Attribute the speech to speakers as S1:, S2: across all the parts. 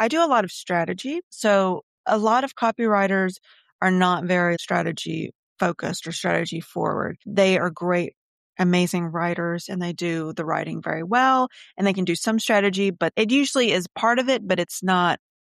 S1: I do a lot of strategy. So a lot of copywriters are not very strategy focused or strategy forward. They are great, amazing writers and they do the writing very well and they can do some strategy, but it usually is part of it, but it's not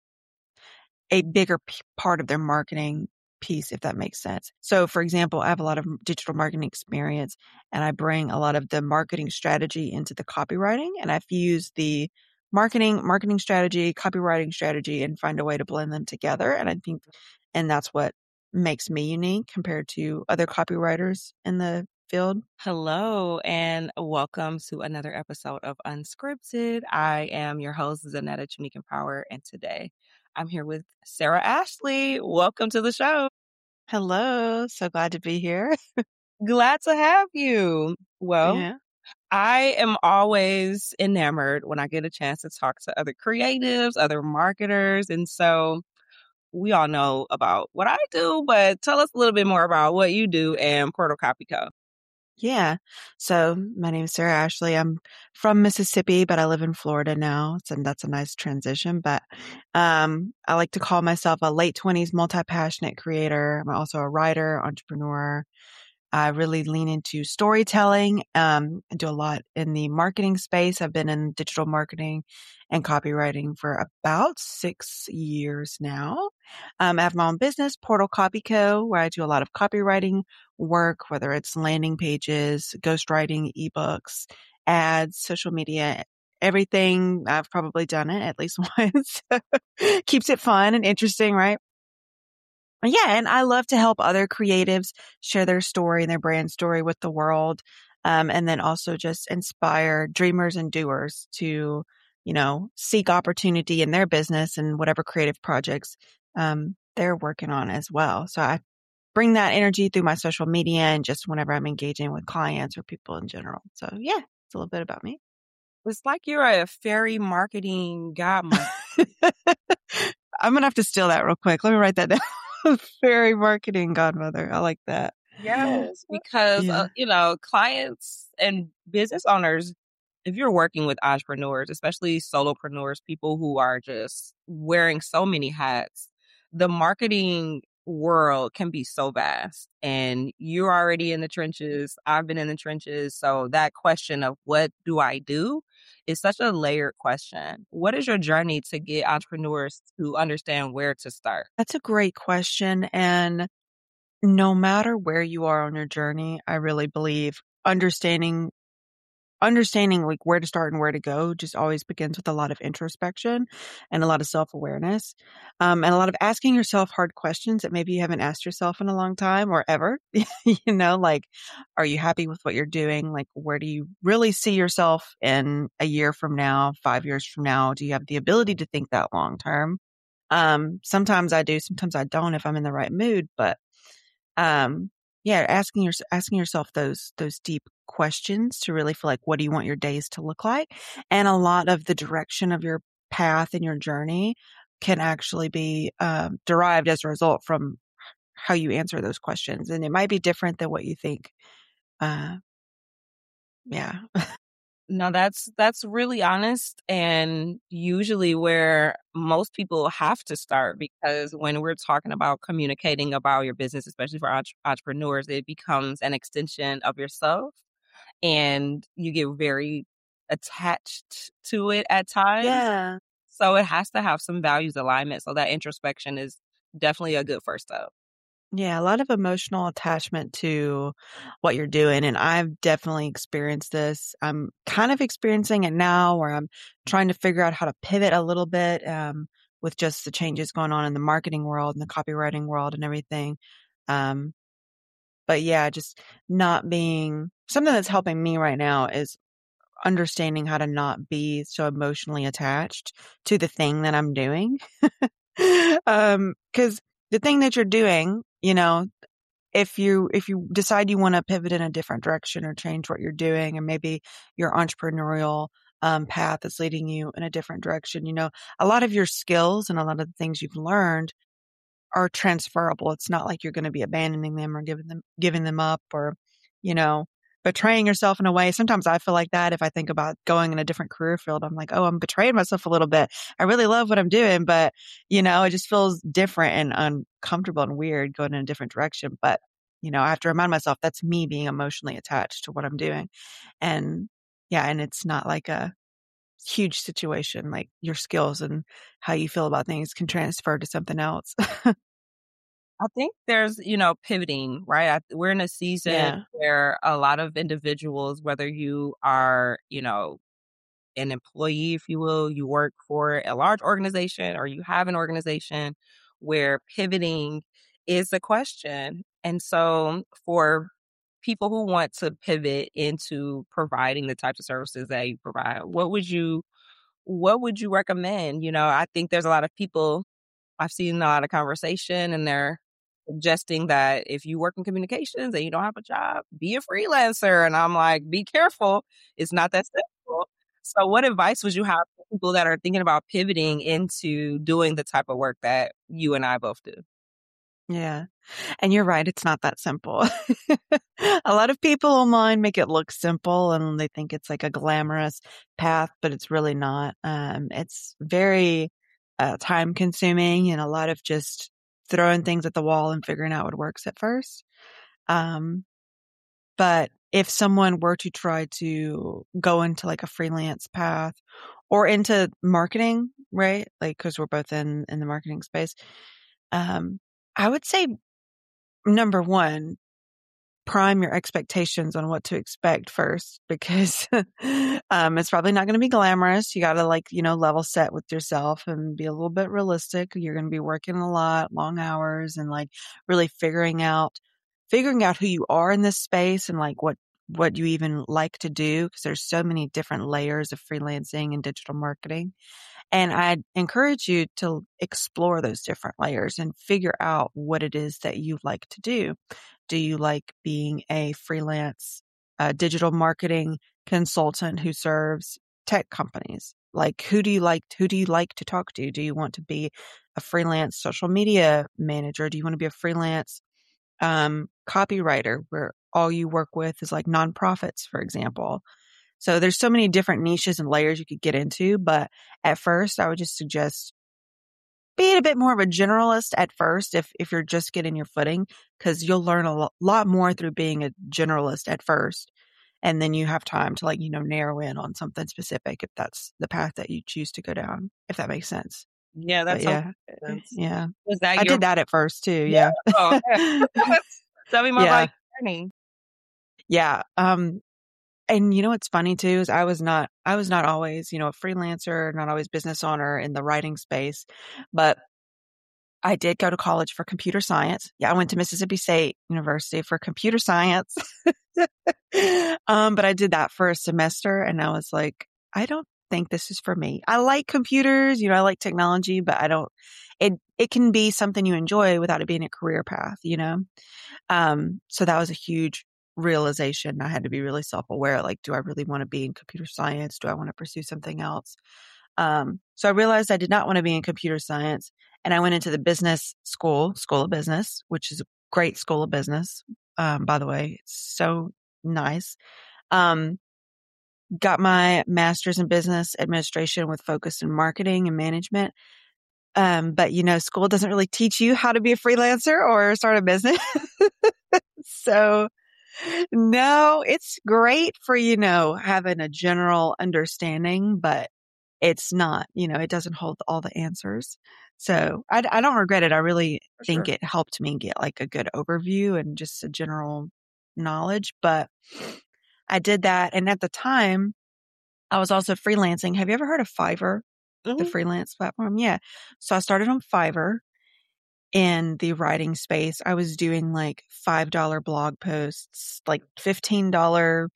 S1: a bigger part of their marketing piece, if that makes sense. So for example, I have a lot of digital marketing experience and I bring a lot of the marketing strategy into the copywriting and I fuse the marketing strategy, copywriting strategy and find a way to blend them together. And I think, and that's what makes me unique compared to other copywriters in the field.
S2: Hello and welcome to another episode of Unscripted. I am your host, Zanetta Unique Empower, and today I'm here with Sarah Ashley. Welcome to the show.
S1: Hello. So glad to be here.
S2: Glad to have you. Well,
S1: Yeah.
S2: I am always enamored when I get a chance to talk to other creatives, other marketers. And so we all know about what I do, but tell us a little bit more about what you do and Portal Copy Co.
S1: Yeah. So my name is Sarah Ashley. I'm from Mississippi, but I live in Florida now. So that's a nice transition. But I like to call myself a late 20s multi-passionate creator. I'm also a writer, entrepreneur. I really lean into storytelling. I do a lot in the marketing space. I've been in digital marketing and copywriting for about 6 years now. I have my own business, Portal Copy Co., where I do a lot of copywriting work, whether it's landing pages, ghostwriting, ebooks, ads, social media, everything. I've probably done it at least once. Keeps it fun and interesting, right? Yeah, and I love to help other creatives share their story and their brand story with the world. And then also just inspire dreamers and doers to, seek opportunity in their business and whatever creative projects they're working on as well. So I bring that energy through my social media and just whenever I'm engaging with clients or people in general. So yeah, it's a little bit about me.
S2: It's like you're a fairy marketing godmother.
S1: I'm going to have to steal that real quick. Let me write that down. Fairy marketing godmother. I like that.
S2: Yes, because,
S1: Yeah.
S2: clients and business owners, if you're working with entrepreneurs, especially solopreneurs, people who are just wearing so many hats, the marketing world can be so vast. And you're already in the trenches. I've been in the trenches. So that question of what do I do is such a layered question. What is your journey to get entrepreneurs to understand where to start?
S1: That's a great question. And no matter where you are on your journey, I really believe understanding like where to start and where to go just always begins with a lot of introspection and a lot of self-awareness. And a lot of asking yourself hard questions that maybe you haven't asked yourself in a long time or ever, like, are you happy with what you're doing? Like, where do you really see yourself in a year from now, 5 years from now? Do you have the ability to think that long term? Sometimes I do, sometimes I don't if I'm in the right mood, but, yeah, asking yourself those deep questions to really feel like, what do you want your days to look like? And a lot of the direction of your path and your journey can actually be, derived as a result from how you answer those questions. And it might be different than what you think. Uh, yeah.
S2: No, that's really honest and usually where most people have to start because when we're talking about communicating about your business, especially for entrepreneurs, it becomes an extension of yourself and you get very attached to it at times.
S1: Yeah.
S2: So it has to have some values alignment. So that introspection is definitely a good first step.
S1: Yeah, a lot of emotional attachment to what you're doing. And I've definitely experienced this. I'm kind of experiencing it now where I'm trying to figure out how to pivot a little bit, with just the changes going on in the marketing world and the copywriting world and everything. Um, but yeah, just not being something that's helping me right now is understanding how to not be so emotionally attached to the thing that I'm doing. Cause the thing that you're doing, if you decide you want to pivot in a different direction or change what you're doing, and maybe your entrepreneurial path is leading you in a different direction, a lot of your skills and a lot of the things you've learned are transferable. It's not like you're going to be abandoning them or giving them up or, you know. betraying yourself in a way. Sometimes I feel like that if I think about going in a different career field. I'm like, oh, I'm betraying myself a little bit. I really love what I'm doing, but it just feels different and uncomfortable and weird going in a different direction. But, I have to remind myself that's me being emotionally attached to what I'm doing. And yeah, and it's not like a huge situation, like your skills and how you feel about things can transfer to something else.
S2: I think there's, pivoting, right? We're in a season
S1: Yeah.
S2: where a lot of individuals, whether you are, an employee, if you will, you work for a large organization or you have an organization where pivoting is a question. And so for people who want to pivot into providing the types of services that you provide, what would you recommend? I think there's a lot of people I've seen a lot of conversation and they're suggesting that if you work in communications and you don't have a job, be a freelancer. And I'm like, be careful. It's not that simple. So what advice would you have for people that are thinking about pivoting into doing the type of work that you and I both do?
S1: Yeah. And you're right. It's not that simple. A lot of people online make it look simple and they think it's like a glamorous path, but it's really not. It's very time consuming and a lot of just throwing things at the wall and figuring out what works at first. Um, but if someone were to try to go into like a freelance path or into marketing, right? Like, cause we're both in the marketing space. Um, I would say number one, prime your expectations on what to expect first because it's probably not going to be glamorous. You got to level set with yourself and be a little bit realistic. You're going to be working a lot, long hours and like really figuring out who you are in this space and like what you even like to do because there's so many different layers of freelancing and digital marketing. And I'd encourage you to explore those different layers and figure out what it is that you like to do. Do you like being a freelance digital marketing consultant who serves tech companies? Like who do you like to talk to? Do you want to be a freelance social media manager? Do you want to be a freelance copywriter where all you work with is like nonprofits, for example? So there's so many different niches and layers you could get into, but at first I would just suggest being a bit more of a generalist at first if you're just getting your footing because you'll learn a lot more through being a generalist at first. And then you have time to narrow in on something specific if that's the path that you choose to go down, if that makes sense.
S2: Yeah,
S1: But
S2: that's so
S1: yeah,
S2: sense.
S1: yeah,
S2: Was that
S1: I
S2: your
S1: did that at first too.
S2: yeah?
S1: Yeah.
S2: Oh, yeah. Tell me more about
S1: Yeah.
S2: your journey.
S1: Yeah. And what's funny too is I was not always, a freelancer, not always business owner in the writing space, but I did go to college for computer science. Yeah, I went to Mississippi State University for computer science. But I did that for a semester and I was like, I don't think this is for me. I like computers, I like technology, but it can be something you enjoy without it being a career path. So that was a huge realization. I had to be really self-aware. Like, do I really want to be in computer science? Do I want to pursue something else? So I realized I did not want to be in computer science and I went into the business school of business, which is a great school of business. By the way, it's so nice. Um, got my master's in business administration with focus in marketing and management. But school doesn't really teach you how to be a freelancer or start a business. So no, it's great for, having a general understanding, but it's not, it doesn't hold all the answers. So I don't regret it. I really
S2: For
S1: think
S2: sure.
S1: it helped me get like a good overview and just a general knowledge, but I did that. And at the time I was also freelancing. Have you ever heard of Fiverr, the
S2: Mhm.
S1: freelance platform? Yeah. So I started on Fiverr in the writing space. I was doing like $5 blog posts, like $15,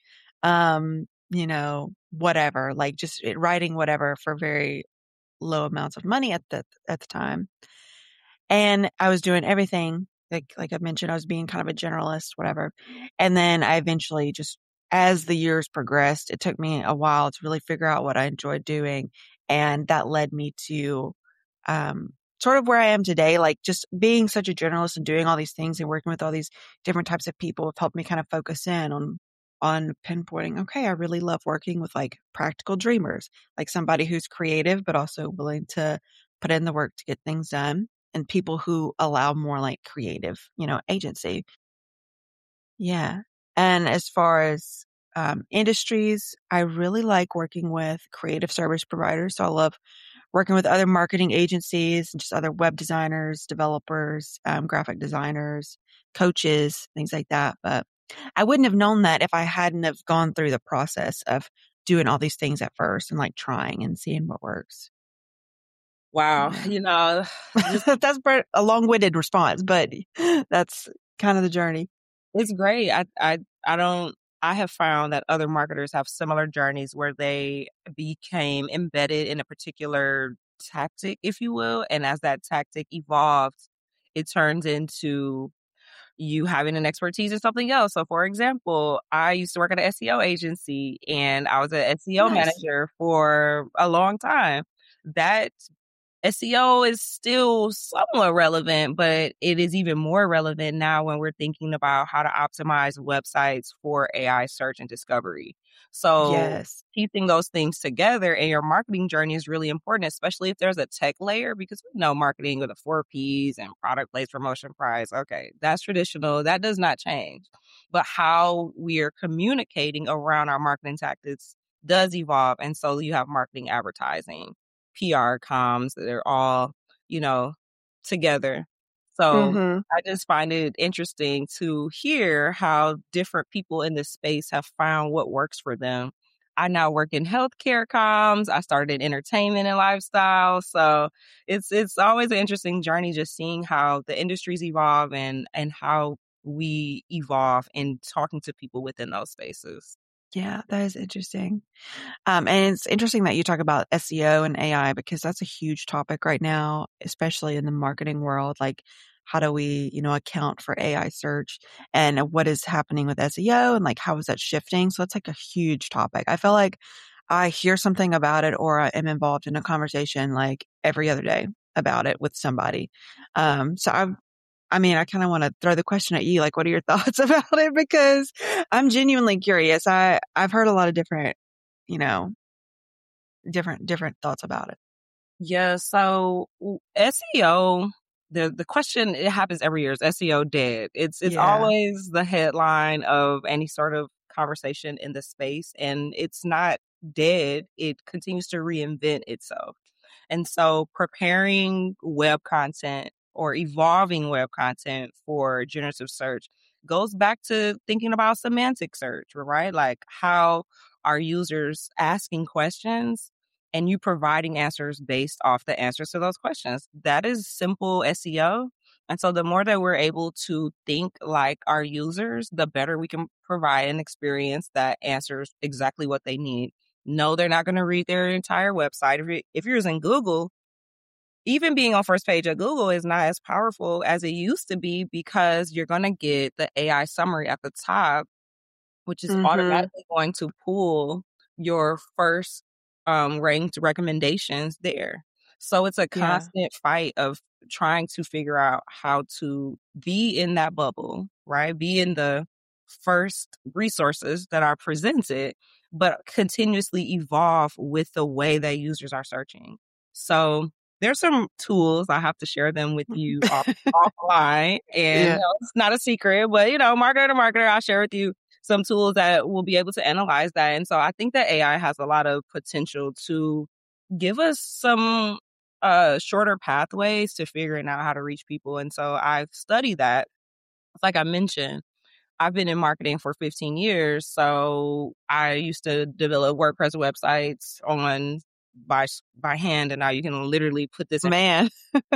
S1: whatever, like just writing whatever for very low amounts of money at the time. And I was doing everything like I mentioned, I was being kind of a generalist, whatever. And then I eventually just as the years progressed, it took me a while to really figure out what I enjoyed doing. And that led me to um sort of where I am today, like just being such a generalist and doing all these things and working with all these different types of people have helped me kind of focus in on on pinpointing, okay, I really love working with like practical dreamers, like somebody who's creative, but also willing to put in the work to get things done, and people who allow more like creative, agency. Yeah. And as far as industries, I really like working with creative service providers. So I love working with other marketing agencies and just other web designers, developers, graphic designers, coaches, things like that. But I wouldn't have known that if I hadn't have gone through the process of doing all these things at first and like trying and seeing what works.
S2: Wow.
S1: Yeah.
S2: Just
S1: That's a long-winded response, but that's kind of the journey.
S2: it's great. I don't I have found that other marketers have similar journeys where they became embedded in a particular tactic, if you will. And as that tactic evolves, it turns into you having an expertise in something else. So, for example, I used to work at an SEO agency and I was an SEO
S1: Nice.
S2: manager for a long time. That SEO is still somewhat relevant, but it is even more relevant now when we're thinking about how to optimize websites for AI search and discovery. So,
S1: Yes.
S2: piecing those things together in your marketing journey is really important, especially if there's a tech layer, because we know marketing with the 4 Ps and product, place, promotion, price. Okay, that's traditional. That does not change. But how we are communicating around our marketing tactics does evolve. And so you have marketing advertising, PR comms, they're all, you know, together. So
S1: Mm-hmm.
S2: I just find it interesting to hear how different people in this space have found what works for them. I now work in healthcare comms. I started in entertainment and lifestyle. So it's always an interesting journey just seeing how the industries evolve and how we evolve in talking to people within those spaces.
S1: Yeah, that is interesting. And it's interesting that you talk about SEO and AI because that's a huge topic right now, especially in the marketing world. Like, how do we, account for AI search and what is happening with SEO and like how is that shifting? So it's like a huge topic. I feel like I hear something about it or I am involved in a conversation like every other day about it with somebody. So I kind of want to throw the question at you. Like, what are your thoughts about it? Because I'm genuinely curious. I've heard a lot of different, you know, different thoughts about it.
S2: Yeah, so SEO, the question it happens every year is SEO dead. It's
S1: Yeah.
S2: always the headline of any sort of conversation in the space, and it's not dead. It continues to reinvent itself. And so preparing web content or evolving web content for generative search goes back to thinking about semantic search, right? Like how are users asking questions and you providing answers based off the answers to those questions. That is simple SEO. And so the more that we're able to think like our users, the better we can provide an experience that answers exactly what they need. No, they're not going to read their entire website. If you're using Google, even being on first page of Google is not as powerful as it used to be because you're going to get the AI summary at the top, which is
S1: Mm-hmm.
S2: automatically going to pull your first ranked recommendations there. So it's a
S1: Yeah.
S2: constant fight of trying to figure out how to be in that bubble, right? Be in the first resources that are presented, but continuously evolve with the way that users are searching. So there's some tools. I have to share them with you offline. And
S1: Yeah.
S2: it's not a secret, but marketer to marketer, I'll share with you some tools that will be able to analyze that. And so I think that AI has a lot of potential to give us some shorter pathways to figuring out how to reach people. And so I've studied that. Like I mentioned, I've been in marketing for 15 years. So I used to develop WordPress websites on by hand, and now you can literally put this in
S1: Man.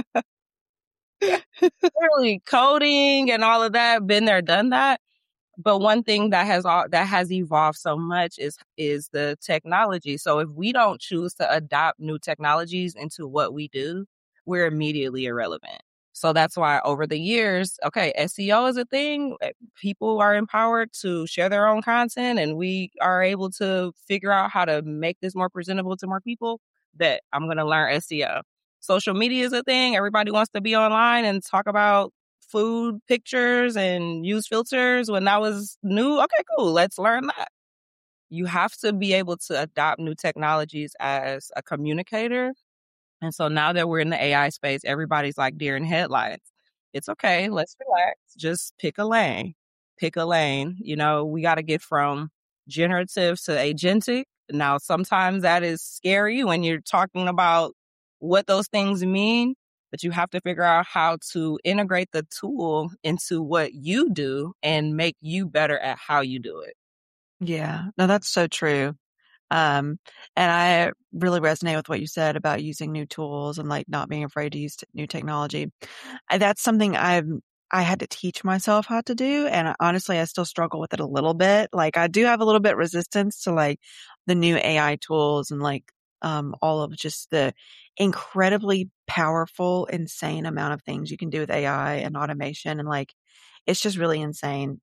S2: literally coding and all of that. Been there, done that. But one thing that has evolved so much is the technology. So if we don't choose to adopt new technologies into what we do, we're immediately irrelevant. So that's why over the years, okay, SEO is a thing. People are empowered to share their own content and we are able to figure out how to make this more presentable to more people. That I'm going to learn SEO. Social media is a thing. Everybody wants to be online and talk about food pictures and use filters when that was new. Okay, cool. Let's learn that. You have to be able to adopt new technologies as a communicator. And so now that we're in the AI space, everybody's like deer in headlights. It's okay. Let's relax. Just pick a lane. Pick a lane. You know, we got to get from generative to agentic. Now, sometimes that is scary when you're talking about what those things mean, but you have to figure out how to integrate the tool into what you do and make you better at how you do it.
S1: Yeah. No, that's so true. Um, and I really resonate with what you said about using new tools and like not being afraid to use new technology. That's something I had to teach myself how to do. And honestly, I still struggle with it a little bit. Like I do have a little bit resistance to like the new AI tools and like, all of just the incredibly powerful, insane amount of things you can do with AI and automation. And like, it's just really insane.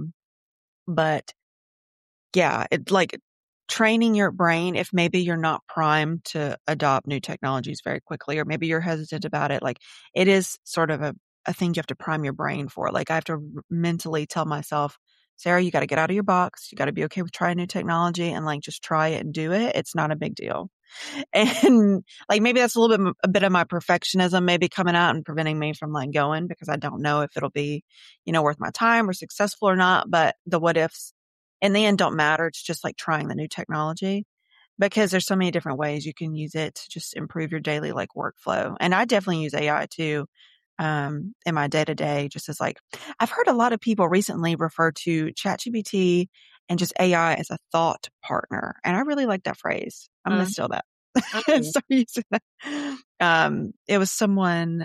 S1: But yeah, it like training your brain if maybe you're not primed to adopt new technologies very quickly, or maybe you're hesitant about it. Like it is sort of a thing you have to prime your brain for. Like I have to mentally tell myself, Sarah, you got to get out of your box. You got to be okay with trying new technology and like just try it and do it. It's not a big deal. And like maybe that's a bit of my perfectionism maybe coming out and preventing me from like going because I don't know if it'll be, worth my time or successful or not. But the what ifs in the end don't matter. It's just like trying the new technology because there's so many different ways you can use it to just improve your daily like workflow. And I definitely use AI too. In my day to day, just as like, I've heard a lot of people recently refer to ChatGPT and just AI as a thought partner. And I really like that phrase. I'm going to steal that and
S2: Mm-hmm.
S1: start using that. It was someone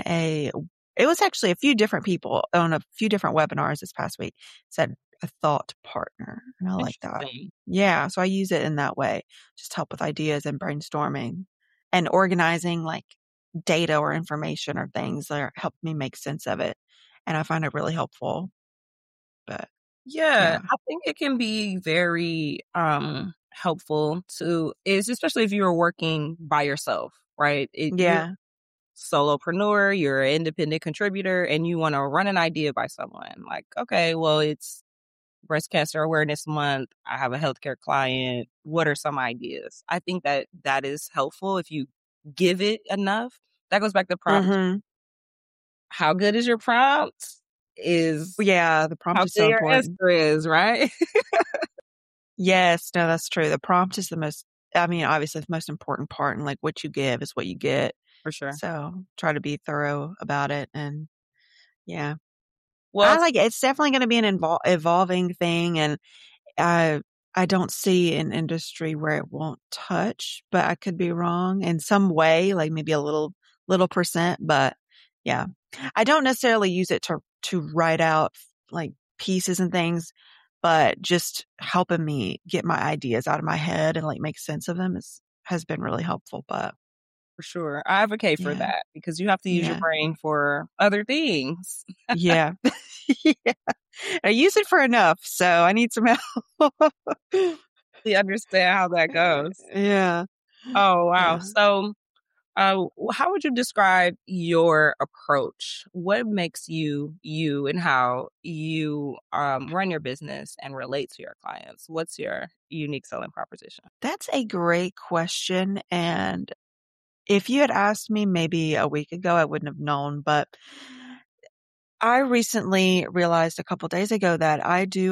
S1: it was actually a few different people on a few different webinars this past week said a thought partner. And I like that.
S2: Interesting.
S1: Yeah. So I use it in that way, just help with ideas and brainstorming and organizing like data or information or things that help me make sense of it. And I find it really helpful. But
S2: Yeah,
S1: yeah.
S2: I think it can be very helpful to is especially if you're working by yourself, right? You're
S1: Yeah.
S2: solopreneur, you're an independent contributor, and you want to run an idea by someone. Like, okay, well, it's Breast Cancer Awareness Month. I have a healthcare client. What are some ideas? I think that that is helpful if you give it enough. That goes back to prompt.
S1: Hmm.
S2: How good is your prompt? Is
S1: Yeah. The prompt
S2: how
S1: is
S2: good
S1: so
S2: your
S1: important.
S2: answer is, right?
S1: Yes, no, that's true. The prompt is obviously the most important part and like what you give is what you get.
S2: For sure.
S1: So try to be thorough about it. And yeah,
S2: Well,
S1: I like it. It's definitely going to be an evolving thing. And I, I don't see an industry where it won't touch, but I could be wrong in some way, like maybe a little percent. But yeah, I don't necessarily use it to write out like pieces and things, but just helping me get my ideas out of my head and like make sense of them has been really helpful. But
S2: for sure. I advocate for
S1: yeah,
S2: that because you have to use your
S1: yeah,
S2: brain for other things.
S1: yeah, yeah. I use it for enough, so I need some help.
S2: You understand how that goes.
S1: Yeah,
S2: Oh, wow.
S1: yeah.
S2: So, how would you describe your approach? What makes you you and how you run your business and relate to your clients? What's your unique selling proposition?
S1: That's a great question. And if you had asked me maybe a week ago, I wouldn't have known. But I recently realized a couple days ago that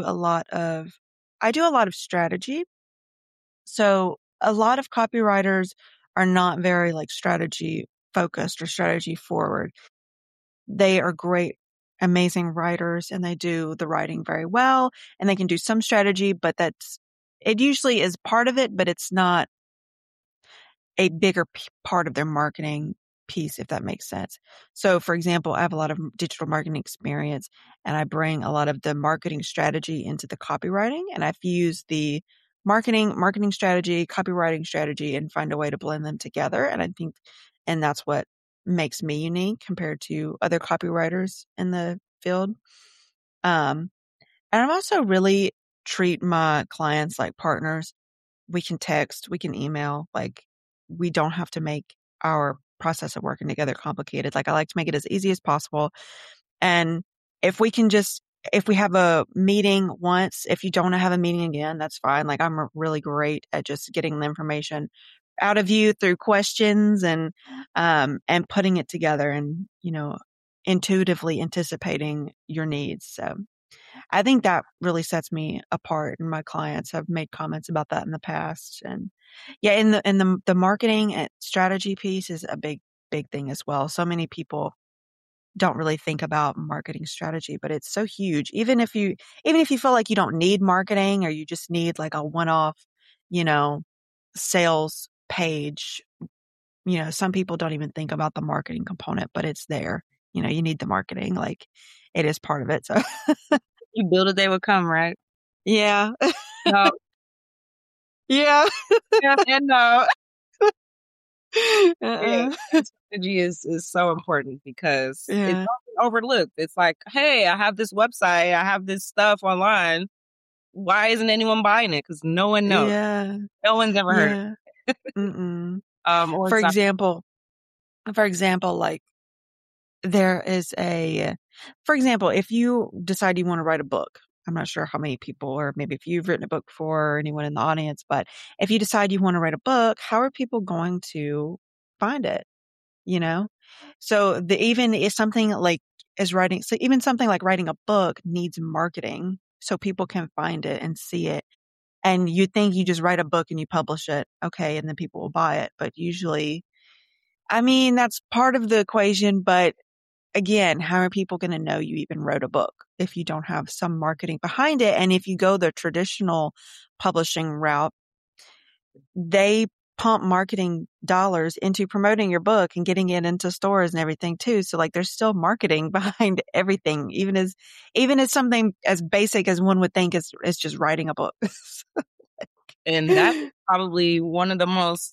S1: I do a lot of strategy. So a lot of copywriters are not very like strategy focused or strategy forward. They are great, amazing writers and they do the writing very well and they can do some strategy, but it usually is part of it, but it's not a bigger part of their marketing piece, if that makes sense. So, for example, I have a lot of digital marketing experience and I bring a lot of the marketing strategy into the copywriting and I fuse the marketing strategy, copywriting strategy and find a way to blend them together. And that's what makes me unique compared to other copywriters in the field. Um, and I'm also really treat my clients like partners. We can text, we can email, like we don't have to make our process of working together complicated. Like I like to make it as easy as possible. And if we can just, if we have a meeting once, if you don't have a meeting again, that's fine. Like I'm really great at just getting the information out of you through questions and putting it together and, intuitively anticipating your needs. So I think that really sets me apart, and my clients have made comments about that in the past. And yeah, in the marketing and strategy piece is a big thing as well. So many people don't really think about marketing strategy, but it's so huge. Even if you feel like you don't need marketing, or you just need like a one-off, you know, sales page, some people don't even think about the marketing component, but it's there. You need the marketing, like it is part of it. So
S2: You build it, they would come, right?
S1: yeah.
S2: No.
S1: Yeah.
S2: Yeah, and no. Yeah,
S1: Uh-uh.
S2: strategy is so important because it's
S1: Yeah.
S2: often overlooked. It's like, hey, I have this website, I have this stuff online. Why isn't anyone buying it? Because no one knows.
S1: Yeah.
S2: No one's ever heard
S1: Yeah. Mm-mm.
S2: or
S1: For
S2: it's not.
S1: example, like there is for example, if you decide you want to write a book, I'm not sure how many people, or maybe if you've written a book before, or anyone in the audience, but if you decide you want to write a book, how are people going to find it? You know? So even if something like even something like writing a book needs marketing so people can find it and see it. And you think you just write a book and you publish it, okay, and then people will buy it. But usually, I mean, that's part of the equation. But again, how are people going to know you even wrote a book if you don't have some marketing behind it? And if you go the traditional publishing route, they pump marketing dollars into promoting your book and getting it into stores and everything too. So like there's still marketing behind everything, even as something as basic as one would think is just writing a book.
S2: And that's probably one of the most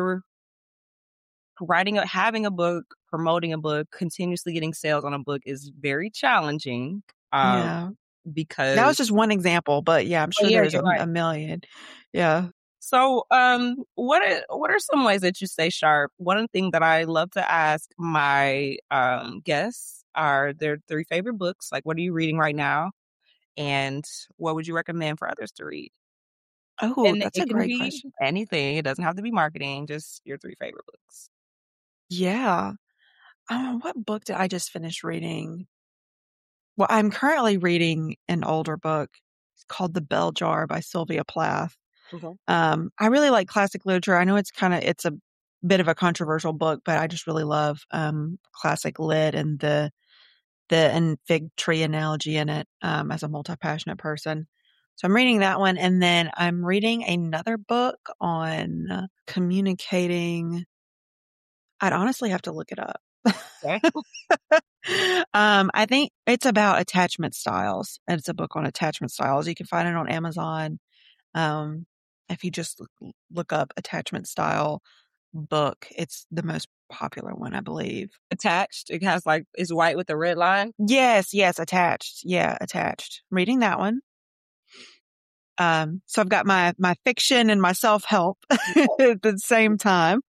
S2: having a book, promoting a book, continuously getting sales on a book is very challenging.
S1: Yeah. That
S2: Because
S1: was just one example, but yeah, I'm
S2: oh
S1: sure
S2: yeah,
S1: there's
S2: you're
S1: a
S2: right.
S1: million. Yeah.
S2: So, what are some ways that you stay sharp? One thing that I love to ask my guests are their 3 favorite books. Like, what are you reading right now, and what would you recommend for others to read?
S1: Oh,
S2: And
S1: that's a
S2: it can
S1: great
S2: be
S1: question.
S2: anything. It doesn't have to be marketing. Just your 3 favorite books.
S1: Yeah. What book did I just finish reading? Well, I'm currently reading an older book. It's called The Bell Jar by Sylvia Plath.
S2: Okay.
S1: I really like classic literature. I know it's a bit of a controversial book, but I just really love classic lit and the fig tree analogy in it, as a multi-passionate person. So I'm reading that one, and then I'm reading another book on communicating. I'd honestly have to look it up.
S2: Okay.
S1: I think it's about attachment styles, and it's a book on attachment styles. You can find it on Amazon. Um, if you just look up attachment style book, it's the most popular one, I believe.
S2: Attached. It has it's white with a red line.
S1: Yes, attached. Yeah, attached. I'm reading that one. So I've got my fiction and my self-help at the same time.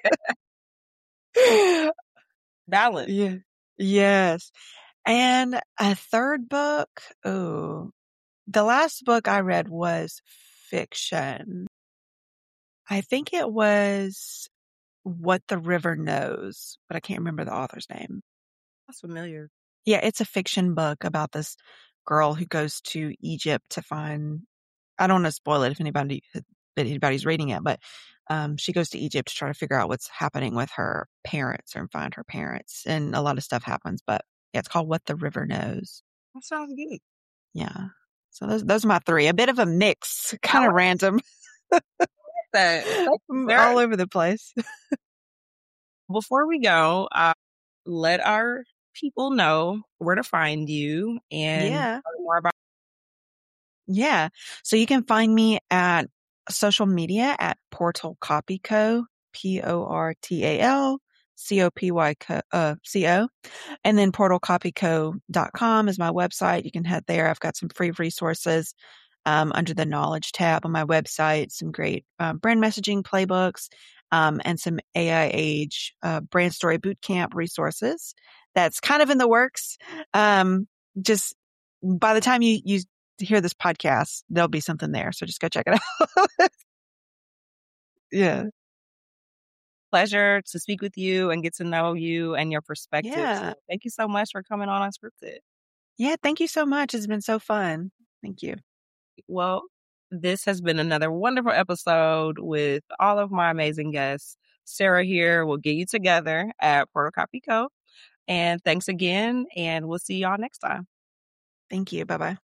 S2: Balance.
S1: Yeah. Yes. And a third book. Oh, the last book I read was fiction. I think it was What the River Knows, but I can't remember the author's name.
S2: That's familiar.
S1: Yeah, it's a fiction book about this girl who goes to Egypt to find, I don't want to spoil it if anybody's reading it, but she goes to Egypt to try to figure out what's happening with her parents and find her parents. And a lot of stuff happens, but yeah, it's called What the River Knows.
S2: That sounds good.
S1: Yeah. So those are my 3. A bit of a mix,
S2: I
S1: kind of
S2: like
S1: random,
S2: that. Thank you, Sarah.
S1: all over the place.
S2: Before we go, let our people know where to find you and
S1: Yeah.
S2: learn more about.
S1: Yeah. So you can find me at social media at Portal Copy Co. PortalCopyco. And then portalcopyco.com is my website. You can head there. I've got some free resources under the knowledge tab on my website, some great brand messaging playbooks, and some AI Age brand story bootcamp resources that's kind of in the works. Just by the time you hear this podcast, there'll be something there. So just go check it out. Yeah.
S2: Pleasure to speak with you and get to know you and your perspective.
S1: Yeah.
S2: So thank you so much for coming on Unscripted.
S1: Yeah. Thank you so much. It's been so fun. Thank you.
S2: Well, this has been another wonderful episode with all of my amazing guests. Sarah here will get you together at Portal Copy Co. And thanks again, and we'll see y'all next time.
S1: Thank you. Bye-bye.